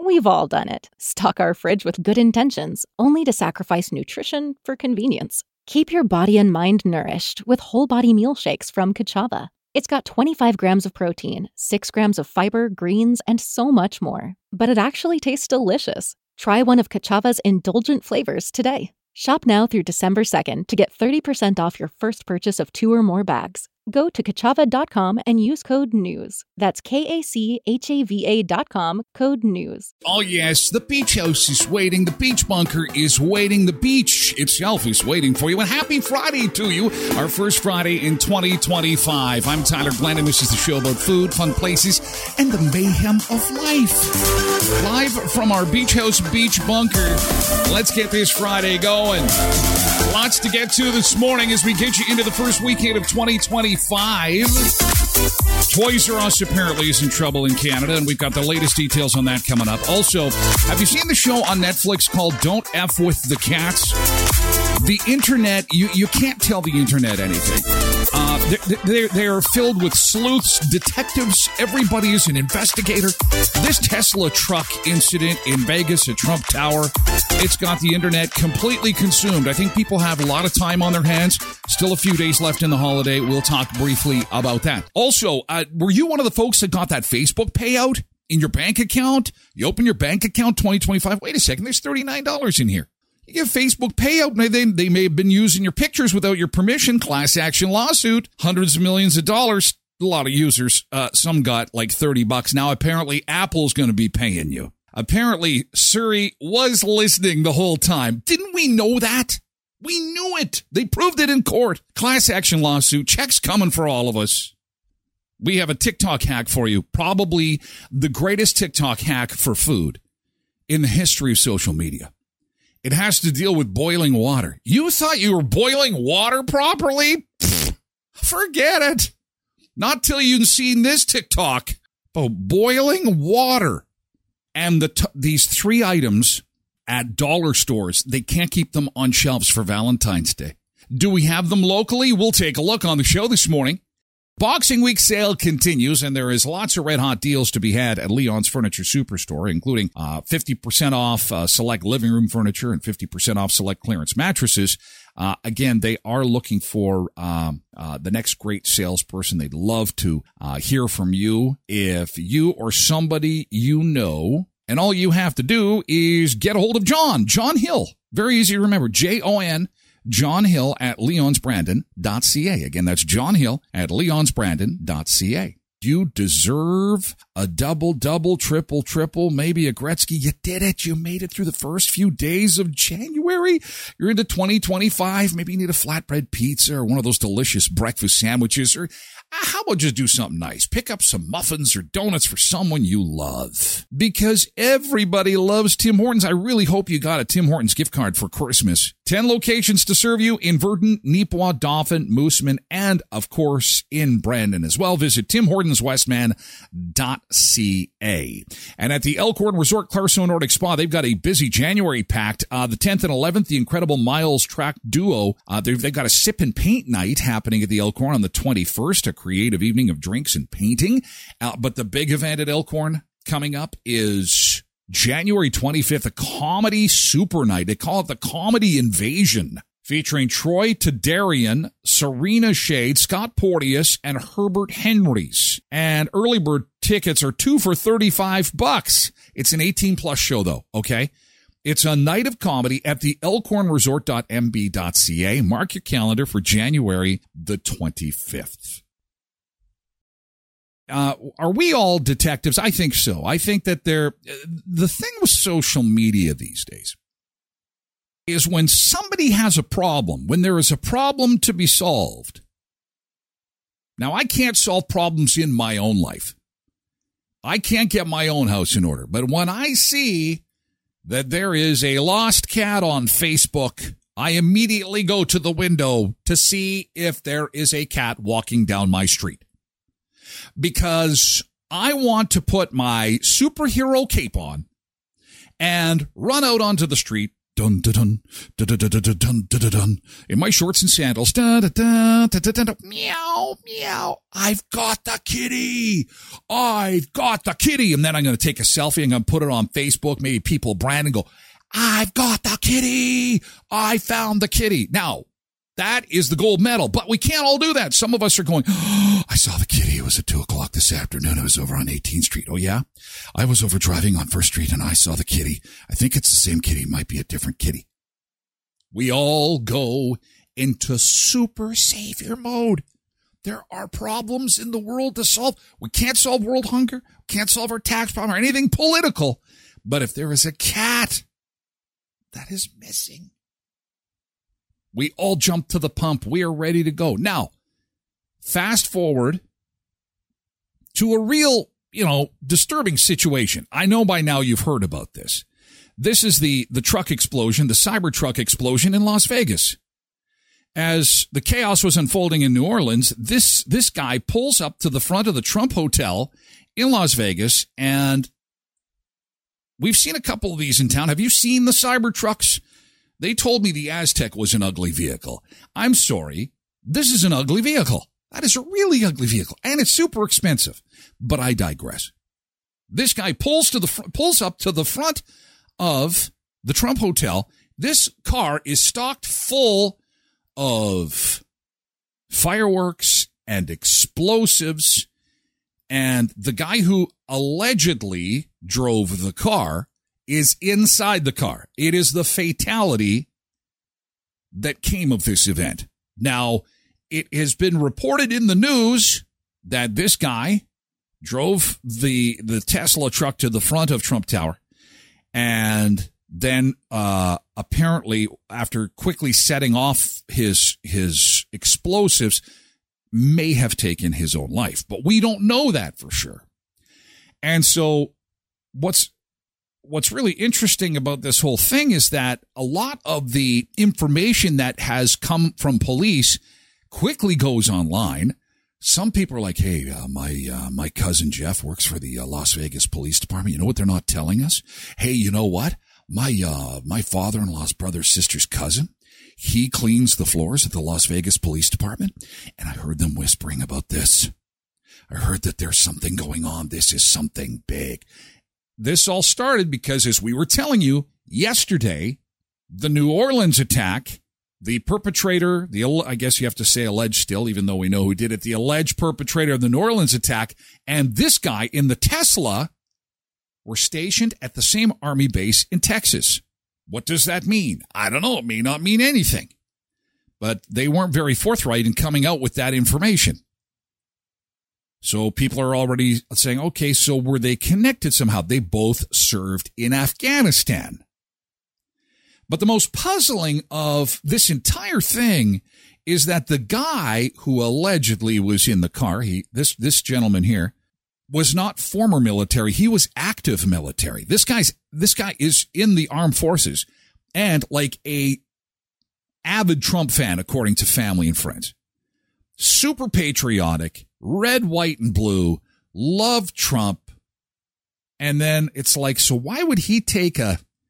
We've all done it. Stock our fridge with good intentions, only to sacrifice nutrition for convenience. Keep your body and mind nourished with whole body meal shakes from Kachava. It's got 25 grams of protein, 6 grams of fiber, greens, and so much more. But it actually tastes delicious. Try one of Kachava's indulgent flavors today. Shop now through December 2nd to get 30% off your first purchase of 2 or more bags. Go to Kachava.com and use code NEWS. That's KACHAVA.com, code NEWS. Oh, yes, the beach house is waiting. The beach bunker is waiting. The beach itself is waiting for you. And happy Friday to you, our first Friday in 2025. I'm Tyler Glenn, and this is the show about food, fun places, and the mayhem of life. Live from our beach house beach bunker. Let's get this Friday going. Lots to get to this morning as we get you into the first weekend of 2025. Toys R Us apparently is in trouble in Canada, and we've got the latest details on that coming up. Also, have you seen the show on Netflix called Don't F With the Cats? The internet, you can't tell the internet anything. They're filled with sleuths, detectives. Everybody is an investigator. This Tesla truck incident in Vegas at Trump Tower, it's got the internet completely consumed. I think people have a lot of time on their hands. Still a few days left in the holiday. We'll talk briefly about that. Also, were you one of the folks that got that Facebook payout in your bank account? You open your bank account 2025. Wait a second, there's $39 in here. You get Facebook payout. They may have been using your pictures without your permission. Class action lawsuit. Hundreds of millions of dollars. A lot of users. Some got like $30. Now apparently Apple's going to be paying you. Apparently Siri was listening the whole time. Didn't we know that? We knew it. They proved it in court. Class action lawsuit. Checks coming for all of us. We have a TikTok hack for you. Probably the greatest TikTok hack for food in the history of social media. It has to deal with boiling water. You thought you were boiling water properly? Pfft, forget it. Not till you've seen this TikTok. Oh, boiling water. And these 3 items at dollar stores, they can't keep them on shelves for Valentine's Day. Do we have them locally? We'll take a look on the show this morning. Boxing Week sale continues, and there is lots of red-hot deals to be had at Leon's Furniture Superstore, including 50% off select living room furniture and 50% off select clearance mattresses. Again, they are looking for the next great salesperson. They'd love to hear from you. If you or somebody you know, and all you have to do is get a hold of John Hill. Very easy to remember, Jon. John Hill at leonsbrandon.ca. Again, that's John Hill at leonsbrandon.ca. You deserve a double, triple, maybe a Gretzky. You did it. You made it through the first few days of January. You're into 2025. Maybe you need a flatbread pizza or one of those delicious breakfast sandwiches. Or how about just do something nice? Pick up some muffins or donuts for someone you love. Because everybody loves Tim Hortons. I really hope you got a Tim Hortons gift card for Christmas. 10 locations to serve you in Verdun, Neepawa, Dauphin, Moosomin, and, of course, in Brandon as well. Visit timhortonswestman.ca. And at the Elkhorn Resort Clarkson Nordic Spa, they've got a busy January packed. The 10th and 11th, the Incredible Miles Track Duo. They've got a sip and paint night happening at the Elkhorn on the 21st, a creative evening of drinks and painting. But the big event at Elkhorn coming up is January 25th, a comedy super night. They call it the Comedy Invasion, featuring Troy Tadarian, Serena Shade, Scott Porteous, and Herbert Henrys. And early bird tickets are 2 for $35. It's an 18-plus show, though, okay? It's a night of comedy at the elkhornresort.mb.ca. Mark your calendar for January the 25th. Are we all detectives? I think so. I think that the thing with social media these days is when somebody has a problem, when there is a problem to be solved. Now, I can't solve problems in my own life. I can't get my own house in order. But when I see that there is a lost cat on Facebook, I immediately go to the window to see if there is a cat walking down my street. Because I want to put my superhero cape on and run out onto the street Dun dun dun dun dun dun dun dun dun. In my shorts and sandals. Dun dun dun dun dun dun. Meow meow. I've got the kitty. I've got the kitty. And then I'm going to take a selfie and I'm going to put it on Facebook. Maybe people brand and go, I've got the kitty. I found the kitty. Now, that is the gold medal, but we can't all do that. Some of us are going, oh, I saw the kitty. It was at 2:00 this afternoon. I was over on 18th Street. Oh, yeah? I was over driving on 1st Street and I saw the kitty. I think it's the same kitty. It might be a different kitty. We all go into super savior mode. There are problems in the world to solve. We can't solve world hunger. Can't solve our tax problem or anything political. But if there is a cat that is missing, we all jump to the pump. We are ready to go. Now, fast forward to a real, disturbing situation. I know by now you've heard about this. This is the truck explosion, the Cybertruck explosion in Las Vegas. As the chaos was unfolding in New Orleans, this guy pulls up to the front of the Trump Hotel in Las Vegas, and we've seen a couple of these in town. Have you seen the Cybertrucks? They told me the Aztec was an ugly vehicle. I'm sorry. This is an ugly vehicle. That is a really ugly vehicle, and it's super expensive. But I digress. This guy pulls up to the front of the Trump Hotel. This car is stocked full of fireworks and explosives, and the guy who allegedly drove the car is inside the car. It is the fatality that came of this event. Now, it has been reported in the news that this guy drove the Tesla truck to the front of Trump Tower, and then apparently, after quickly setting off his explosives, may have taken his own life. But we don't know that for sure. And so what's really interesting about this whole thing is that a lot of the information that has come from police quickly goes online. Some people are like, hey, my cousin Jeff works for the Las Vegas Police Department. You know what they're not telling us? Hey, you know what? My father-in-law's brother's sister's cousin, he cleans the floors at the Las Vegas Police Department, and I heard them whispering about this. I heard that there's something going on. This is something big. This all started because, as we were telling you yesterday, the New Orleans attack, the perpetrator, I guess you have to say alleged still, even though we know who did it, the alleged perpetrator of the New Orleans attack, and this guy in the Tesla were stationed at the same Army base in Texas. What does that mean? I don't know. It may not mean anything. But they weren't very forthright in coming out with that information. So people are already saying, okay, so were they connected somehow? They both served in Afghanistan. But the most puzzling of this entire thing is that the guy who allegedly was in the car, this gentleman here, was not former military. He was active military. This guy is in the armed forces and like a avid Trump fan, according to family and friends. Super patriotic, red, white, and blue, loved Trump. And then it's like, so why would he take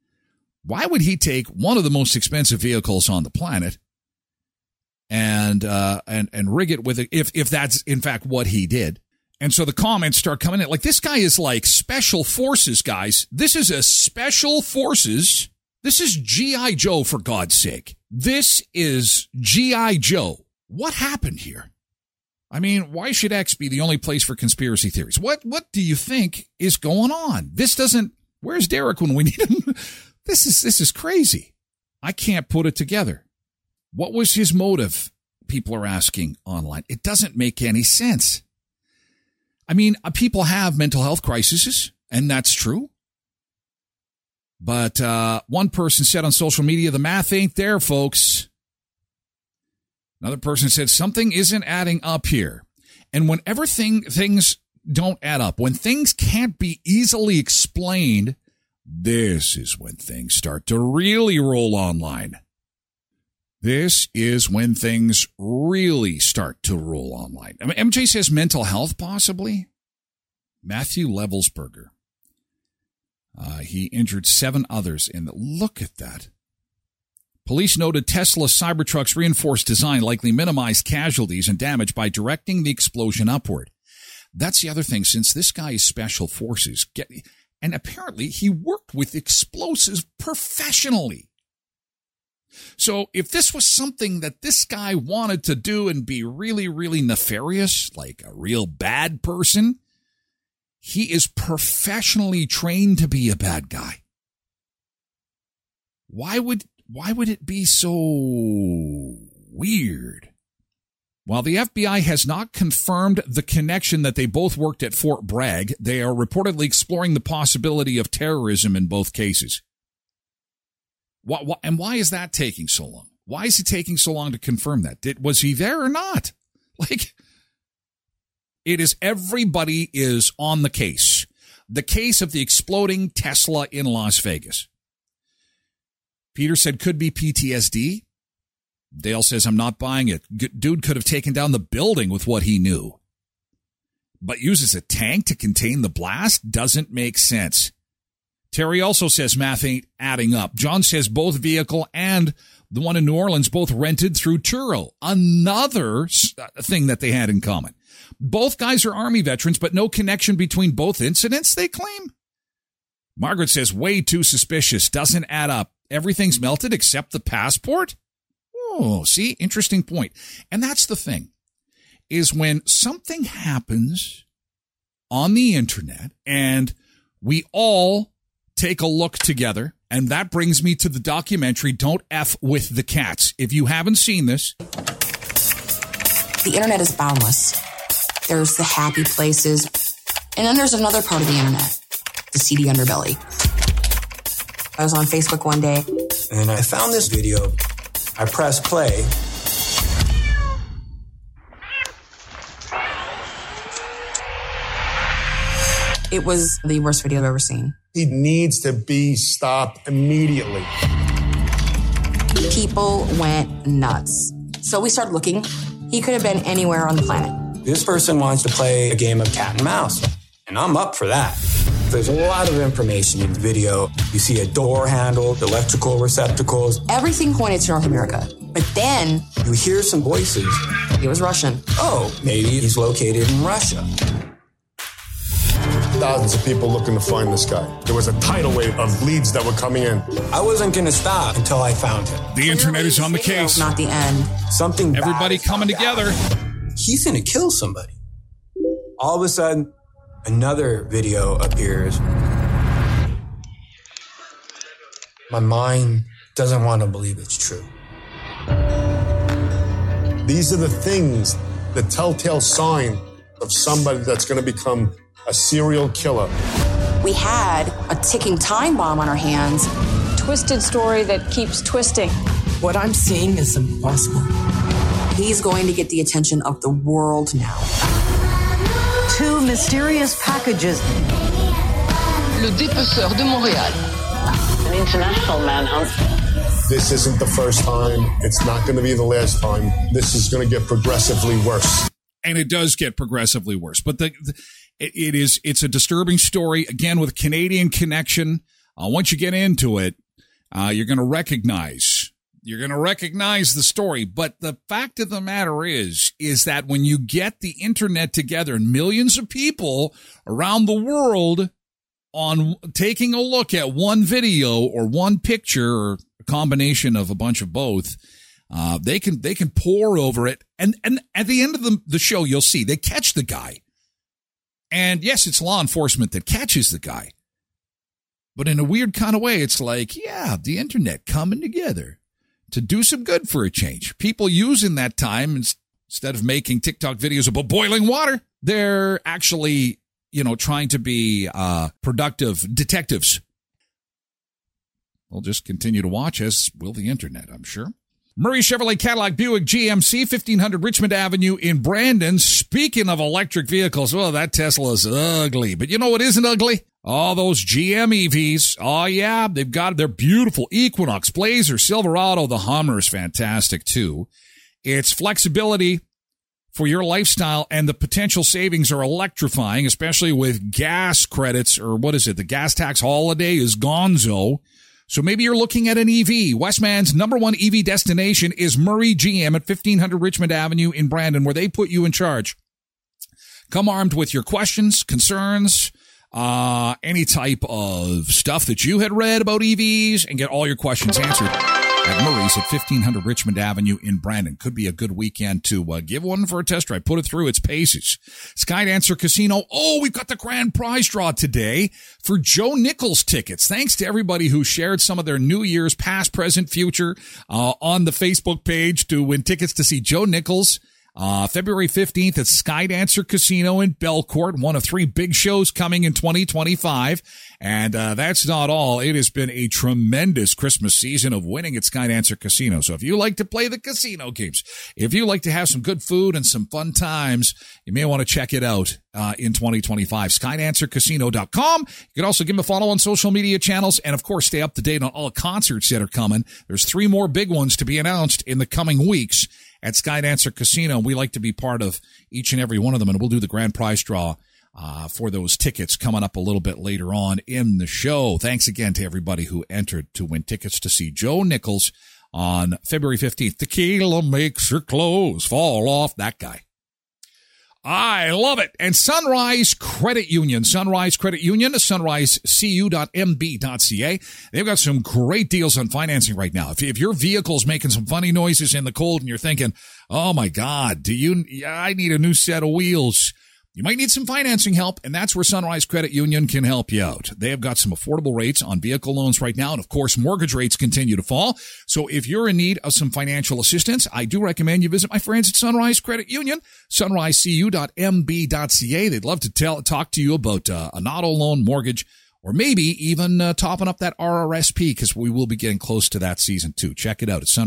one of the most expensive vehicles on the planet and rig it with it, if that's in fact what he did? And so the comments start coming in. Like, this guy is like special forces, guys. This is a special forces. This is G.I. Joe, for God's sake. This is G.I. Joe. What happened here? I mean, why should X be the only place for conspiracy theories? What do you think is going on? Where's Derek when we need him? This is crazy. I can't put it together. What was his motive? People are asking online. It doesn't make any sense. I mean, people have mental health crises, and that's true. But one person said on social media, the math ain't there, folks. Another person said, something isn't adding up here. And whenever things don't add up, when things can't be easily explained, this is when things start to really roll online. This is when things really start to roll online. I mean, MJ says mental health, possibly. Matthew Levelsberger. He injured 7 others. And look at that. Police noted Tesla's Cybertruck's reinforced design likely minimized casualties and damage by directing the explosion upward. That's the other thing, since this guy is special forces, and apparently he worked with explosives professionally. So if this was something that this guy wanted to do and be really, really nefarious, like a real bad person, he is professionally trained to be a bad guy. Why would it be so weird? While the FBI has not confirmed the connection that they both worked at Fort Bragg, they are reportedly exploring the possibility of terrorism in both cases. And why is that taking so long? Why is it taking so long to confirm that? Was he there or not? Everybody is on the case. The case of the exploding Tesla in Las Vegas. Peter said could be PTSD. Dale says, I'm not buying it. Dude could have taken down the building with what he knew. But uses a tank to contain the blast? Doesn't make sense. Terry also says math ain't adding up. John says both vehicle and the one in New Orleans both rented through Turo. Another thing that they had in common. Both guys are Army veterans, but no connection between both incidents, they claim. Margaret says way too suspicious. Doesn't add up. Everything's melted except the passport? Oh, see, interesting point. And that's the thing, is when something happens on the internet and we all take a look together, and that brings me to the documentary Don't F with the Cats. If you haven't seen this. The internet is boundless. There's the happy places, and then there's another part of the internet, the seedy underbelly. I was on Facebook one day, and I found this video. I pressed play. It was the worst video I've ever seen. He needs to be stopped immediately. People went nuts. So we started looking. He could have been anywhere on the planet. This person wants to play a game of cat and mouse, and I'm up for that. There's a lot of information in the video. You see a door handle, electrical receptacles. Everything pointed to North America. But then you hear some voices. It was Russian. Oh, maybe he's located in Russia. Thousands of people looking to find this guy. There was a tidal wave of leads that were coming in. I wasn't going to stop until I found him. The internet is on the case. Not the end. Something Everybody coming together. He's going to kill somebody. All of a sudden, another video appears. My mind doesn't want to believe it's true. These are the things, the telltale sign of somebody that's going to become a serial killer. We had a ticking time bomb on our hands. Twisted story that keeps twisting. What I'm seeing is impossible. He's going to get the attention of the world now. 2 mysterious packages. Le dépeceur de Montréal. An international manhunt. This isn't the first time. It's not going to be the last time. This is going to get progressively worse. And it does get progressively worse. But it's a disturbing story, again, with Canadian connection. Once you get into it, you're going to recognize the story. But the fact of the matter is that when you get the internet together and millions of people around the world on taking a look at one video or one picture or a combination of a bunch of both, they can pour over it. And at the end of the show, you'll see they catch the guy. And yes, it's law enforcement that catches the guy. But in a weird kind of way, it's like, yeah, the internet coming together to do some good for a change. People using that time, instead of making TikTok videos about boiling water, they're actually, trying to be productive detectives. We'll just continue to watch, as will the internet, I'm sure. Murray Chevrolet Cadillac Buick GMC, 1500 Richmond Avenue in Brandon. Speaking of electric vehicles, well, that Tesla's ugly. But you know what isn't ugly? All those GM EVs. Oh, yeah, they're beautiful. Equinox, Blazer, Silverado, the Hummer is fantastic, too. Its flexibility for your lifestyle and the potential savings are electrifying, especially with gas credits, or what is it? The gas tax holiday is gonzo. So maybe you're looking at an EV. Westman's #1 EV destination is Murray GM at 1500 Richmond Avenue in Brandon, where they put you in charge. Come armed with your questions, concerns, any type of stuff that you had read about EVs, and get all your questions answered at Murray's at 1500 Richmond Avenue in Brandon. Could be a good weekend to give one for a test drive. Put it through its paces. Skydancer Casino. Oh, we've got the grand prize draw today for Joe Nichols tickets. Thanks to everybody who shared some of their New Year's past, present, future on the Facebook page to win tickets to see Joe Nichols. February 15th at Skydancer Casino in Belcourt, one of 3 big shows coming in 2025. And that's not all. It has been a tremendous Christmas season of winning at Skydancer Casino. So if you like to play the casino games, if you like to have some good food and some fun times, you may want to check it out in 2025. SkydancerCasino.com. You can also give them a follow on social media channels and, of course, stay up to date on all the concerts that are coming. There's 3 more big ones to be announced in the coming weeks at Skydancer Casino. We like to be part of each and every one of them, and we'll do the grand prize draw for those tickets coming up a little bit later on in the show. Thanks again to everybody who entered to win tickets to see Joe Nichols on February 15th. Tequila makes your clothes fall off. That guy. I love it. And Sunrise Credit Union, sunriseCreditUnion.mb.ca. They've got some great deals on financing right now. If your vehicle's making some funny noises in the cold and you're thinking, oh my God, I need a new set of wheels. You might need some financing help, and that's where Sunrise Credit Union can help you out. They have got some affordable rates on vehicle loans right now, and of course, mortgage rates continue to fall. So if you're in need of some financial assistance, I do recommend you visit my friends at Sunrise Credit Union, sunrisecu.mb.ca. They'd love to talk to you about an auto loan, mortgage, or maybe even topping up that RRSP, because we will be getting close to that season too. Check it out at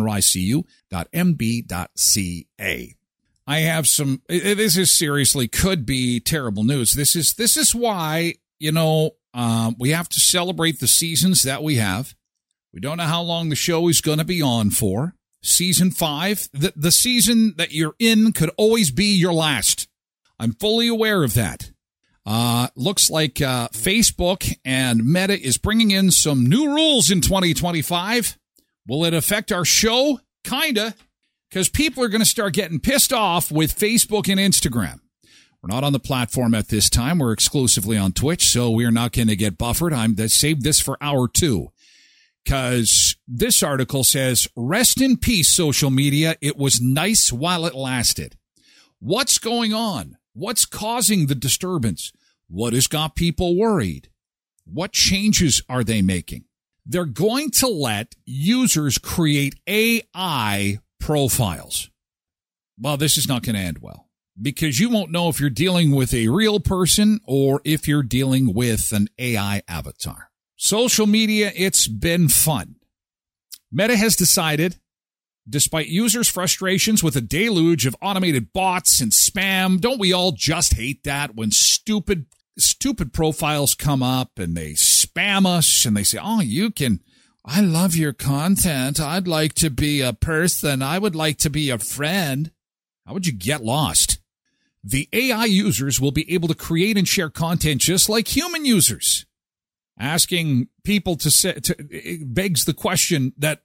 sunrisecu.mb.ca. I have some, this is seriously could be terrible news. This is why, we have to celebrate the seasons that we have. We don't know how long the show is going to be on for. Season 5, the season that you're in could always be your last. I'm fully aware of that. Looks like Facebook and Meta is bringing in some new rules in 2025. Will it affect our show? Kinda. Because people are going to start getting pissed off with Facebook and Instagram. We're not on the platform at this time. We're exclusively on Twitch, so we're not going to get buffered. I saved this for hour 2. Because this article says, rest in peace, social media. It was nice while it lasted. What's going on? What's causing the disturbance? What has got people worried? What changes are they making? They're going to let users create AI profiles. Well, this is not going to end well, because you won't know if you're dealing with a real person or if you're dealing with an AI avatar. Social media, it's been fun. Meta has decided, despite users' frustrations with a deluge of automated bots and spam, don't we all just hate that when stupid profiles come up and they spam us and they say, I love your content. I'd like to be a person. I would like to be a friend. How would you get lost? The AI users will be able to create and share content just like human users. Asking people it begs the question that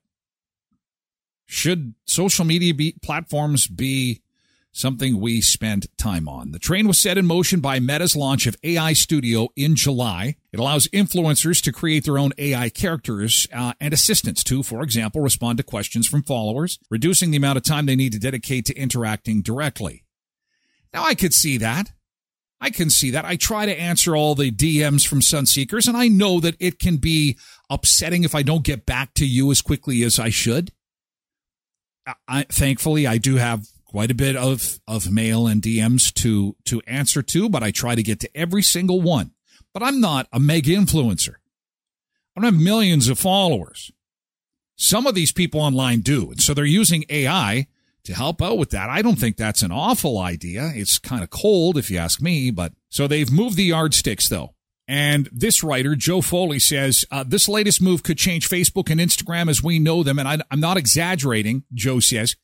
should social media platforms be something we spend time on? The train was set in motion by Meta's launch of AI Studio in July. It allows influencers to create their own AI characters and assistants to, for example, respond to questions from followers, reducing the amount of time they need to dedicate to interacting directly. Now, I could see that. I try to answer all the DMs from Sunseekers, and I know that it can be upsetting if I don't get back to you as quickly as I should. Thankfully, I do have quite a bit of mail and DMs to answer to, but I try to get to every single one. But I'm not a mega influencer. I don't have millions of followers. Some of these people online do, and so they're using AI to help out with that. I don't think that's an awful idea. It's kind of cold if you ask me, but so they've moved the yardsticks though. And this writer, Joe Foley, says, this latest move could change Facebook and Instagram as we know them. And I'm not exaggerating, Joe says.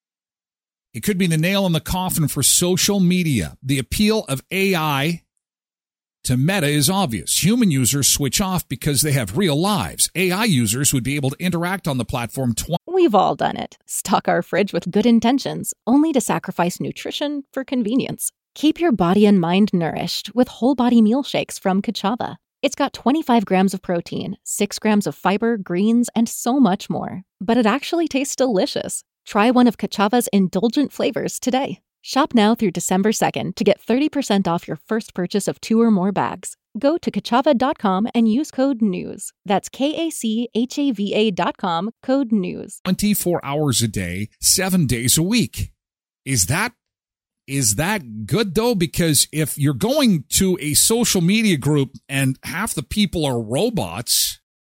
It could be the nail in the coffin for social media. The appeal of AI to Meta is obvious. Human users switch off because they have real lives. AI users would be able to interact on the platform We've all done it. Stock our fridge with good intentions, only to sacrifice nutrition for convenience. Keep your body and mind nourished with whole body meal shakes from Kachava. It's got 25 grams of protein, 6 grams of fiber, greens, and so much more. But it actually tastes delicious. Try one of Kachava's indulgent flavors today. Shop now through December 2nd to get 30% off your first purchase of 2 or more bags. Go to Kachava.com and use code NEWS. That's KACHAVA.com, code NEWS. 24 hours a day, 7 days a week. Is that good, though? Because if you're going to a social media group and half the people are robots,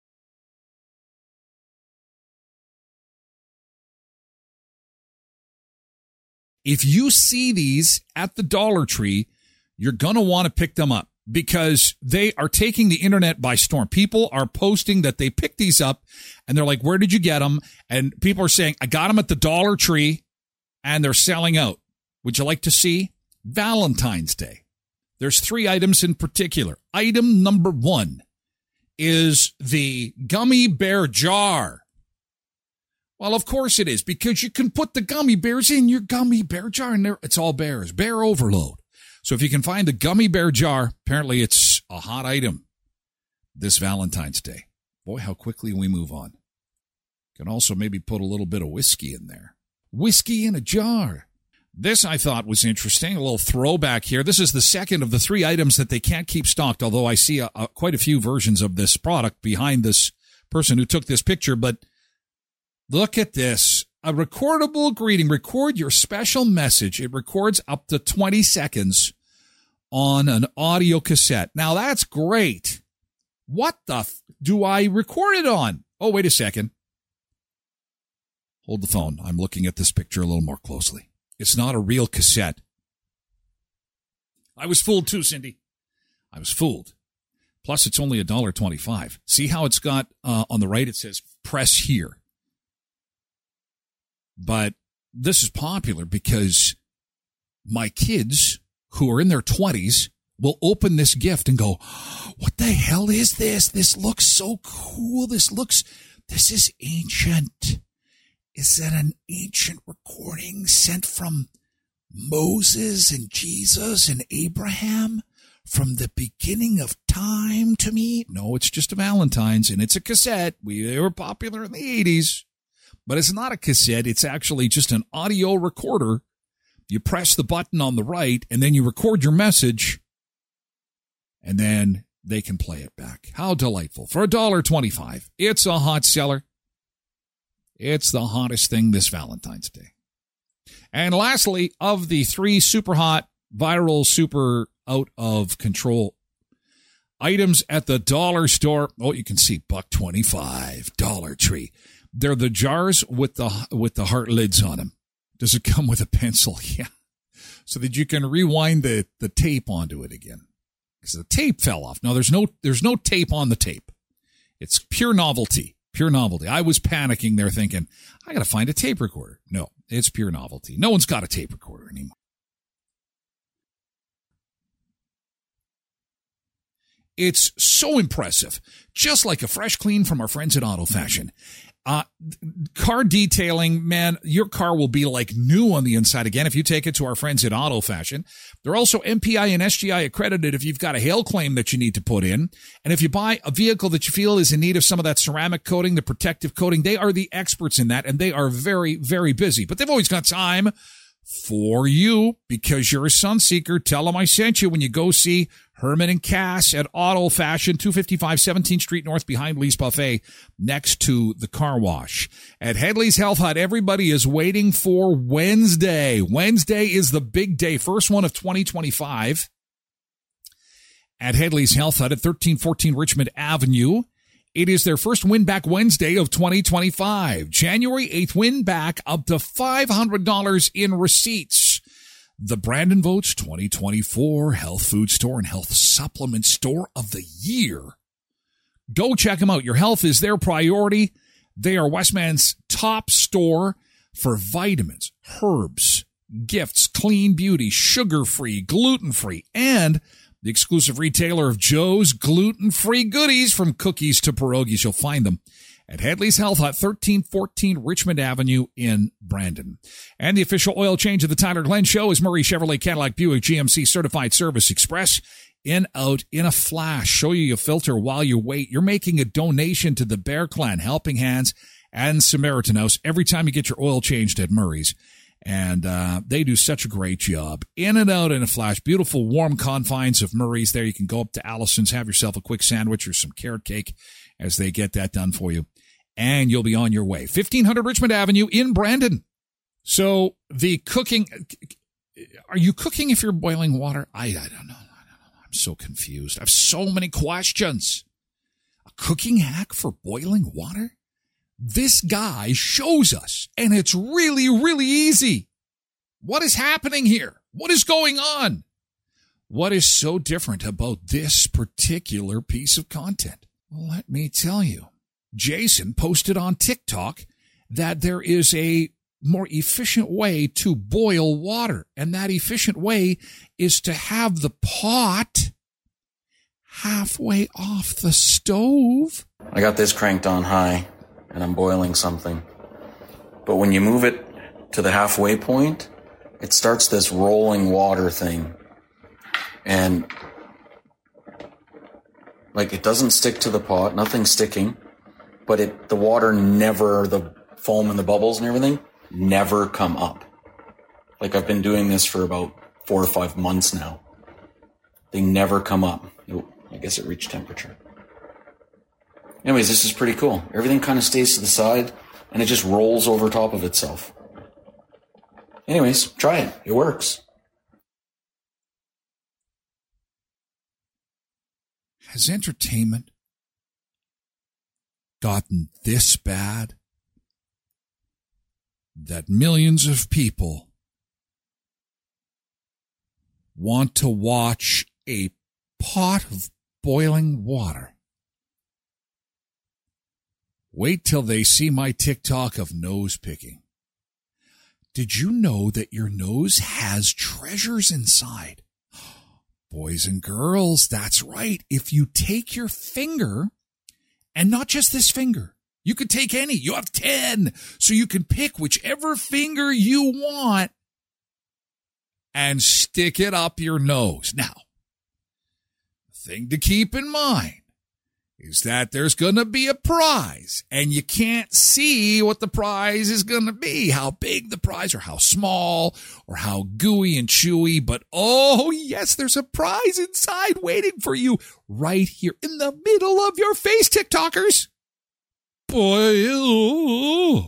if you see these at the Dollar Tree, you're going to want to pick them up because they are taking the internet by storm. People are posting that they picked these up and they're like, where did you get them? And people are saying, I got them at the Dollar Tree and they're selling out. Would you like to see Valentine's Day? There's 3 items in particular. Item number 1 is the gummy bear jar. Well, of course it is, because you can put the gummy bears in your gummy bear jar, and it's all bears, bear overload. So if you can find the gummy bear jar, apparently it's a hot item this Valentine's Day. Boy, how quickly we move on. Can also maybe put a little bit of whiskey in there. Whiskey in a jar. This I thought was interesting, a little throwback here. This is the second of the 3 items that they can't keep stocked, although I see quite a few versions of this product behind this person who took this picture, but look at this. A recordable greeting. Record your special message. It records up to 20 seconds on an audio cassette. Now, that's great. What the do I record it on? Oh, wait a second. Hold the phone. I'm looking at this picture a little more closely. It's not a real cassette. I was fooled too, Cindy. I was fooled. Plus, it's only $1.25. See how it's got on the right? It says press here. But this is popular because my kids who are in their 20s will open this gift and go, what the hell is this? This looks so cool. This is ancient. Is that an ancient recording sent from Moses and Jesus and Abraham from the beginning of time to me? No, it's just a Valentine's and it's a cassette. They were popular in the 80s. But it's not a cassette. It's actually just an audio recorder. You press the button on the right, and then you record your message, and then they can play it back. How delightful. For $1.25, it's a hot seller. It's the hottest thing this Valentine's Day. And lastly, of the 3 super hot, viral, super out of control items at the dollar store, you can see $1.25, Dollar Tree. They're the jars with the heart lids on them. Does it come with a pencil? Yeah. So that you can rewind the tape onto it again. Because the tape fell off. No, there's no tape on the tape. It's pure novelty. Pure novelty. I was panicking there thinking, I got to find a tape recorder. No, it's pure novelty. No one's got a tape recorder anymore. It's so impressive. Just like a fresh clean from our friends at Auto Fashion. Car detailing, man, your car will be like new on the inside again if you take it to our friends at Auto Fashion. They're also MPI and SGI accredited if you've got a hail claim that you need to put in. And if you buy a vehicle that you feel is in need of some of that ceramic coating, the protective coating, they are the experts in that, and they are very, very busy. But they've always got time for you because you're a Sunseeker. Tell them I sent you when you go see Herman and Cass at Auto Fashion, 255 17th Street North behind Lee's Buffet, next to the car wash. At Headley's Health Hut, everybody is waiting for Wednesday. Wednesday is the big day, first one of 2025. At Headley's Health Hut at 1314 Richmond Avenue. It is their first Win Back Wednesday of 2025. January 8th, win back up to $500 in receipts. The Brandon Votes 2024 Health Food Store and Health Supplement Store of the Year. Go check them out. Your health is their priority. They are Westman's top store for vitamins, herbs, gifts, clean beauty, sugar-free, gluten-free, and the exclusive retailer of Joe's gluten-free goodies from cookies to pierogies. You'll find them at Headley's Health Hut, 1314 Richmond Avenue in Brandon. And the official oil change of the Tyler Glenn Show is Murray Chevrolet Cadillac Buick GMC Certified Service Express. In, out, in a flash. Show you your filter while you wait. You're making a donation to the Bear Clan, Helping Hands, and Samaritan House every time you get your oil changed at Murray's. And they do such a great job. In and out in a flash. Beautiful, warm confines of Murray's there. You can go up to Allison's, have yourself a quick sandwich or some carrot cake as they get that done for you. And you'll be on your way. 1500 Richmond Avenue in Brandon. So the cooking, are you cooking if you're boiling water? I don't know. I'm so confused. I have so many questions. A cooking hack for boiling water? This guy shows us, and it's really, really easy. What is happening here? What is going on? What is so different about this particular piece of content? Well, let me tell you. Jason posted on TikTok that there is a more efficient way to boil water, and that efficient way is to have the pot halfway off the stove. I got this cranked on high, and I'm boiling something. But when you move it to the halfway point, it starts this rolling water thing. And, like, it doesn't stick to the pot, nothing's sticking, but the water never, the foam and the bubbles and everything, never come up. Like, I've been doing this for about 4 or 5 months now. They never come up. I guess it reached temperature. Anyways, this is pretty cool. Everything kind of stays to the side, and it just rolls over top of itself. Anyways, try it. It works. Has entertainment gotten this bad that millions of people want to watch a pot of boiling water? Wait till they see my TikTok of nose picking. Did you know that your nose has treasures inside? Boys and girls, that's right. If you take your finger, and not just this finger, you could take any. You have 10, so you can pick whichever finger you want and stick it up your nose. Now, the thing to keep in mind is that there's going to be a prize, and you can't see what the prize is going to be, how big the prize or how small or how gooey and chewy. But, oh, yes, there's a prize inside waiting for you right here in the middle of your face, TikTokers. Boy,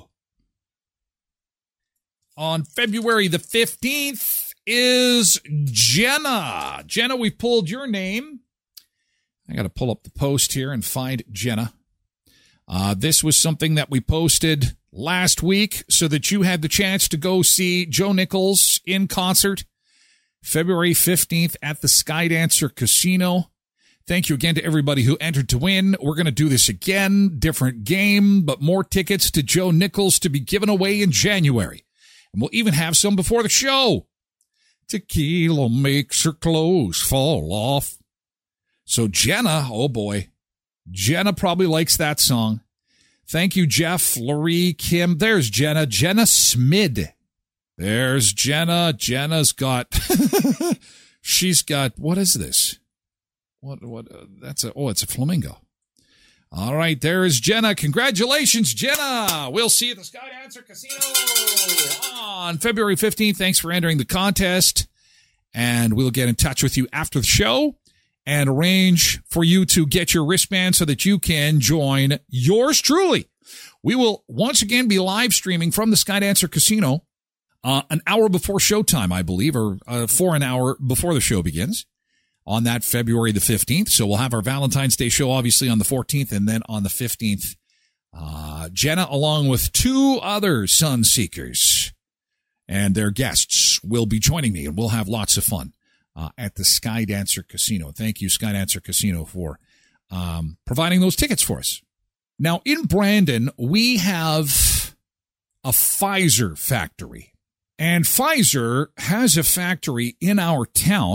on February the 15th is Jenna. Jenna, we pulled your name. I got to pull up the post here and find Jenna. This was something that we posted last week so that you had the chance to go see Joe Nichols in concert February 15th at the Skydancer Casino. Thank you again to everybody who entered to win. We're going to do this again, different game, but more tickets to Joe Nichols to be given away in January. And we'll even have some before the show. Tequila makes her clothes fall off. So Jenna, oh boy, Jenna probably likes that song. Thank you, Jeff, Laurie, Kim. There's Jenna. Jenna Smid. There's Jenna. Jenna's got, she's got, what is this? It's a flamingo. All right, there is Jenna. Congratulations, Jenna. We'll see you at the Skydancer Casino on February 15th. Thanks for entering the contest. And we'll get in touch with you after the show and arrange for you to get your wristband so that you can join yours truly. We will once again be live streaming from the Skydancer Casino an hour before showtime, I believe, or for an hour before the show begins on that February the 15th. So we'll have our Valentine's Day show, obviously, on the 14th, and then on the 15th, Jenna, along with 2 other Sun Seekers and their guests, will be joining me, and we'll have lots of fun at the Skydancer Casino. Thank you, Skydancer Casino, for providing those tickets for us. Now, in Brandon, we have a Pfizer factory. And Pfizer has a factory in our town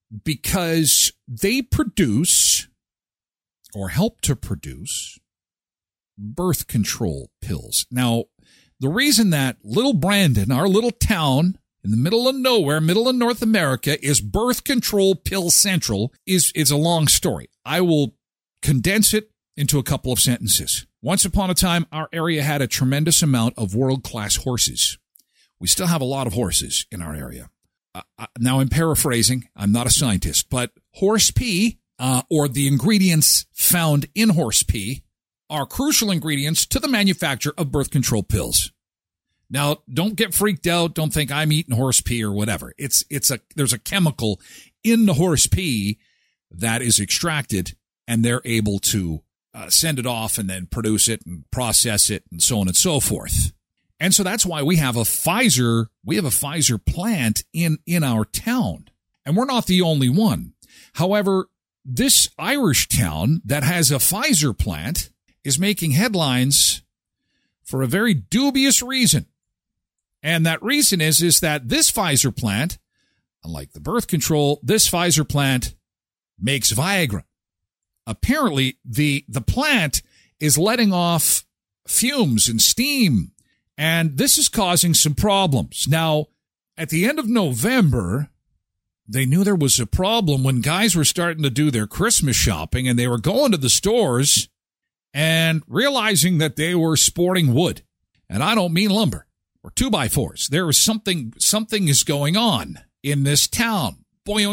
because they produce or help to produce birth control pills. Now, the reason that little Brandon, our little town in the middle of nowhere, middle of North America, is birth control pill central is a long story. I will condense it into a couple of sentences. Once upon a time, our area had a tremendous amount of world-class horses. We still have a lot of horses in our area. Now, I'm paraphrasing. I'm not a scientist, but horse pee, or the ingredients found in horse pee, are crucial ingredients to the manufacture of birth control pills. Now, don't get freaked out. Don't think I'm eating horse pee or whatever. There's a chemical in the horse pee that is extracted, and they're able to send it off and then produce it and process it and so on and so forth. And so that's why we have a Pfizer plant in our town. And we're not the only one. However, this Irish town that has a Pfizer plant is making headlines for a very dubious reason. And that reason is that this Pfizer plant, unlike the birth control, this Pfizer plant makes Viagra. Apparently, the plant is letting off fumes and steam, and this is causing some problems. Now, at the end of November, they knew there was a problem when guys were starting to do their Christmas shopping, and they were going to the stores and realizing that they were sporting wood. And I don't mean lumber or 2x4s. There is something is going on in this town.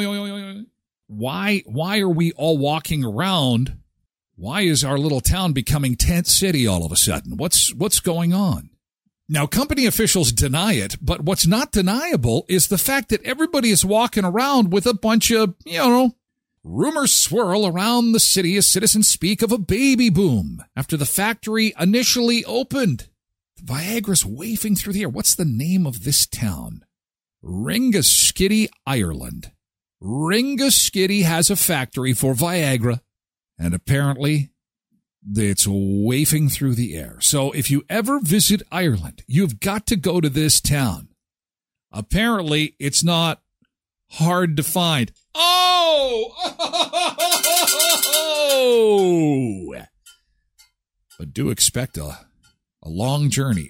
Why are we all walking around? Why is our little town becoming tent city all of a sudden? What's going on? Now, company officials deny it, but what's not deniable is the fact that everybody is walking around with a bunch of, rumors swirl around the city as citizens speak of a baby boom after the factory initially opened. Viagra's wafting through the air. What's the name of this town? Ringaskiddy, Ireland. Ringaskiddy has a factory for Viagra, and apparently it's wafting through the air. So if you ever visit Ireland, you've got to go to this town. Apparently, it's not hard to find. Oh! But do expect a long journey.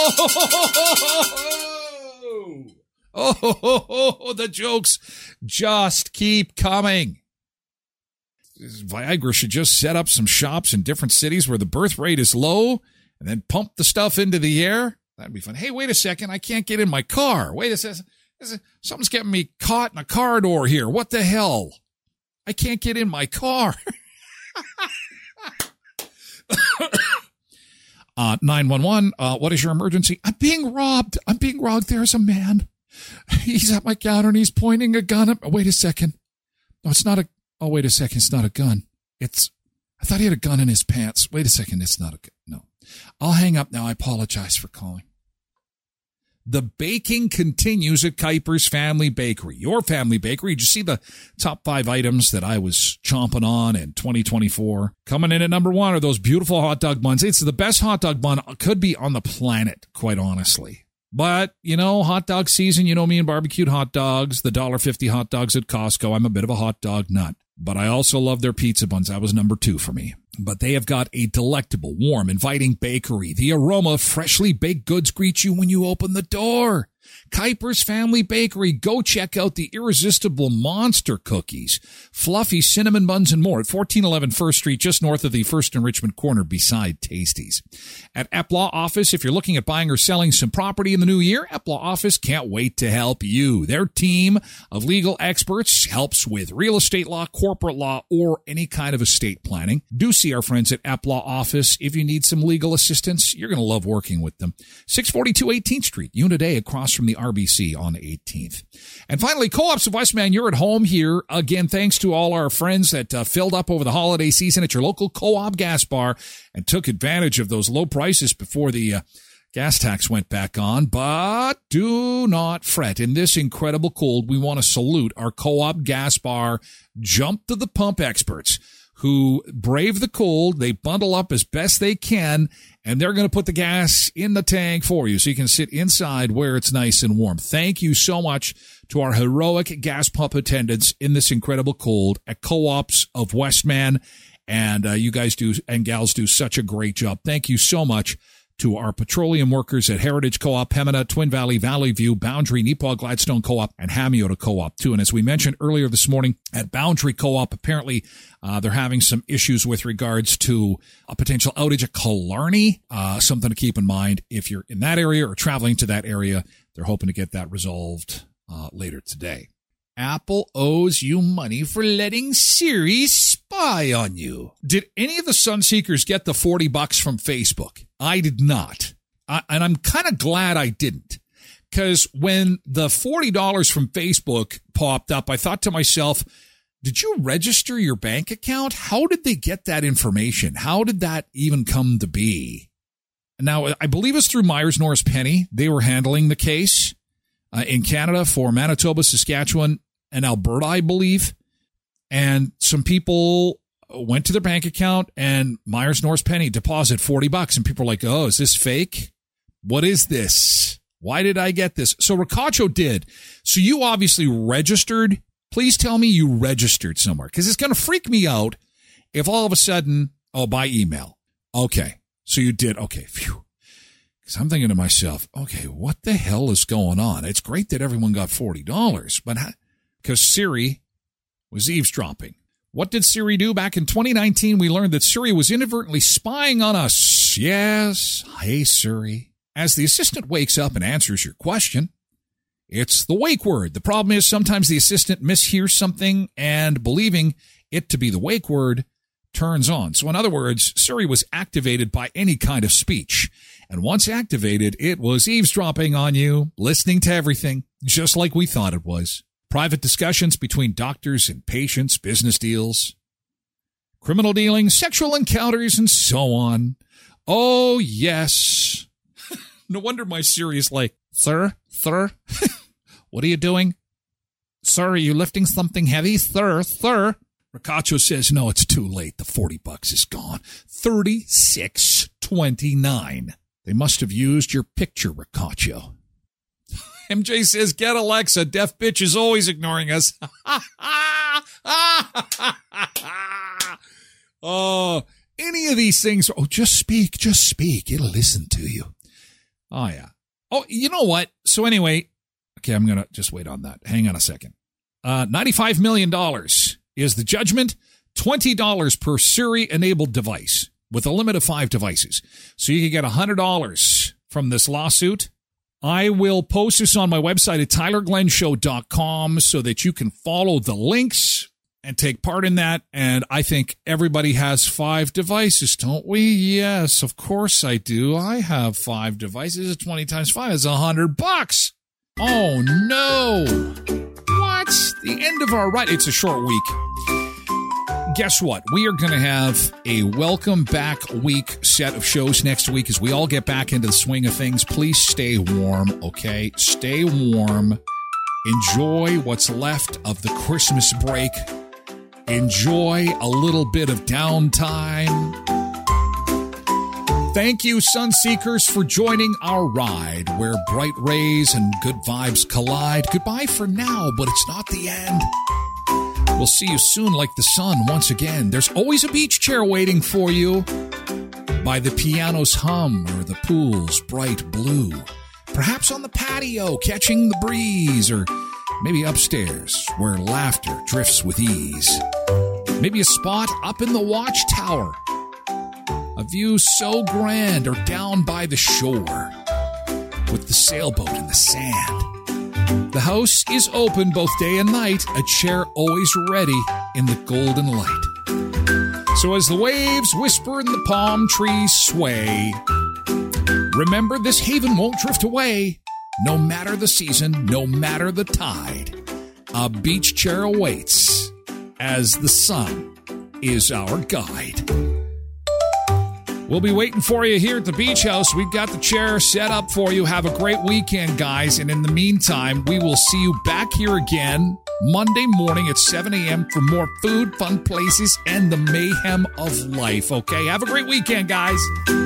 Oh, the jokes just keep coming. Viagra should just set up some shops in different cities where the birth rate is low and then pump the stuff into the air. That'd be fun. Hey, wait a second. I can't get in my car. Wait a second. Something's getting me caught in a car door here. What the hell? I can't get in my car. 911, what is your emergency? I'm being robbed. There's a man. He's at my counter and he's pointing a gun at me. Wait a second. No, it's not a... Oh, wait a second. It's not a gun. I thought he had a gun in his pants. Wait a second. It's not a gun. No. I'll hang up now. I apologize for calling. The baking continues at Kuiper's Family Bakery. Your family bakery. Did you see the top 5 items that I was chomping on in 2024? Coming in at number 1 are those beautiful hot dog buns. It's the best hot dog bun could be on the planet, quite honestly. But, hot dog season, me and barbecued hot dogs, the $1.50 hot dogs at Costco. I'm a bit of a hot dog nut. But I also love their pizza buns. That was number 2 for me. But they have got a delectable, warm, inviting bakery. The aroma of freshly baked goods greets you when you open the door. Kuiper's Family Bakery. Go check out the irresistible monster cookies, fluffy cinnamon buns, and more at 1411 First Street, just north of the First and Richmond corner beside Tasties. At Epp Office, if you're looking at buying or selling some property in the new year, Epp Office can't wait to help you. Their team of legal experts helps with real estate law, corporate law, or any kind of estate planning. Do see our friends at Epp Office. If you need some legal assistance, you're going to love working with them. 642 18th Street, Unit A, across from the RBC on 18th. And finally, Co-ops of Westman, you're at home here. Again, thanks to all our friends that filled up over the holiday season at your local Co-op gas bar and took advantage of those low prices before the gas tax went back on. But do not fret. In this incredible cold, we want to salute our Co-op gas bar jump to the pump experts who brave the cold. They bundle up as best they can, and they're going to put the gas in the tank for you so you can sit inside where it's nice and warm. Thank you so much to our heroic gas pump attendants in this incredible cold at Co-ops of Westman. And you guys do and gals do such a great job. Thank you so much to our petroleum workers at Heritage Co-op, Pembina, Twin Valley, Valley View, Boundary, Neepaw, Gladstone Co-op, and Hamiota Co-op, too. And as we mentioned earlier this morning, at Boundary Co-op, apparently they're having some issues with regards to a potential outage at Killarney. Something to keep in mind if you're in that area or traveling to that area. They're hoping to get that resolved later today. Apple owes you money for letting Siri spy on you. Did any of the Sunseekers get the $40 from Facebook? I did not. And I'm kind of glad I didn't. Because when the $40 from Facebook popped up, I thought to myself, did you register your bank account? How did they get that information? How did that even come to be? Now, I believe it's through Myers Norris Penny. They were handling the case in Canada for Manitoba, Saskatchewan, and Alberta, I believe. And some people went to their bank account and Myers Norris Penny deposit $40. And people are like, oh, is this fake? What is this? Why did I get this? So Ricacho did. So you obviously registered. Please tell me you registered somewhere, because it's going to freak me out if all of a sudden, by email. Okay. So you did. Okay. Phew. Because I'm thinking to myself, okay, what the hell is going on? It's great that everyone got $40, but because Siri was eavesdropping. What did Siri do? Back in 2019, we learned that Siri was inadvertently spying on us. Yes. Hey, Siri. As the assistant wakes up and answers your question, it's the wake word. The problem is sometimes the assistant mishears something and believing it to be the wake word turns on. So in other words, Siri was activated by any kind of speech. And once activated, it was eavesdropping on you, listening to everything, just like we thought it was. Private discussions between doctors and patients, business deals, criminal dealings, sexual encounters, and so on. Oh, yes. No wonder my Siri is like, Sir, what are you doing? Sir, are you lifting something heavy? Sir. Ricacho says, no, it's too late. The $40 is gone. $36.29. They must have used your picture, Ricacho. MJ says, get Alexa. Deaf bitch is always ignoring us. Oh, any of these things. Oh, just speak. It'll listen to you. Oh, yeah. Oh, you know what? So anyway, okay, I'm going to just wait on that. Hang on a second. $95 million is the judgment. $20 per Siri-enabled device with a limit of 5 devices. So you can get $100 from this lawsuit. I will post this on my website at tylerglenshow.com so that you can follow the links and take part in that. And I think everybody has 5 devices, don't we? Yes, of course I do. I have 5 devices. 20 times 5 is $100. Oh, no. What? The end of our ride. It's a short week. Guess what? We are going to have a welcome back week set of shows next week as we all get back into the swing of things. Please stay warm, okay? Stay warm. Enjoy what's left of the Christmas break. Enjoy a little bit of downtime. Thank you, Sunseekers, for joining our ride where bright rays and good vibes collide. Goodbye for now, but it's not the end. We'll see you soon like the sun once again. There's always a beach chair waiting for you by the piano's hum or the pool's bright blue. Perhaps on the patio catching the breeze, or maybe upstairs where laughter drifts with ease. Maybe a spot up in the watchtower. A view so grand, or down by the shore with the sailboat in the sand. The house is open both day and night, a chair always ready in the golden light. So as the waves whisper and the palm trees sway, remember this haven won't drift away. No matter the season, no matter the tide, a beach chair awaits as the sun is our guide. We'll be waiting for you here at the beach house. We've got the chair set up for you. Have a great weekend, guys. And in the meantime, we will see you back here again Monday morning at 7 a.m. for more food, fun places, and the mayhem of life. Okay, have a great weekend, guys.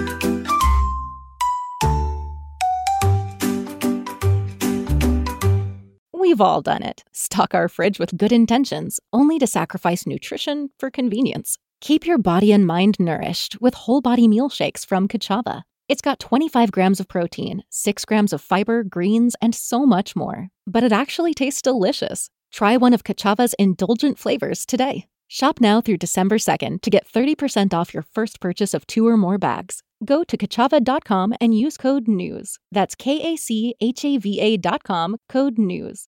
We've all done it. Stock our fridge with good intentions, only to sacrifice nutrition for convenience. Keep your body and mind nourished with whole body meal shakes from Kachava. It's got 25 grams of protein, 6 grams of fiber, greens, and so much more. But it actually tastes delicious. Try one of Kachava's indulgent flavors today. Shop now through December 2nd to get 30% off your first purchase of 2 or more bags. Go to Kachava.com and use code NEWS. That's KACHAVA.com, code NEWS.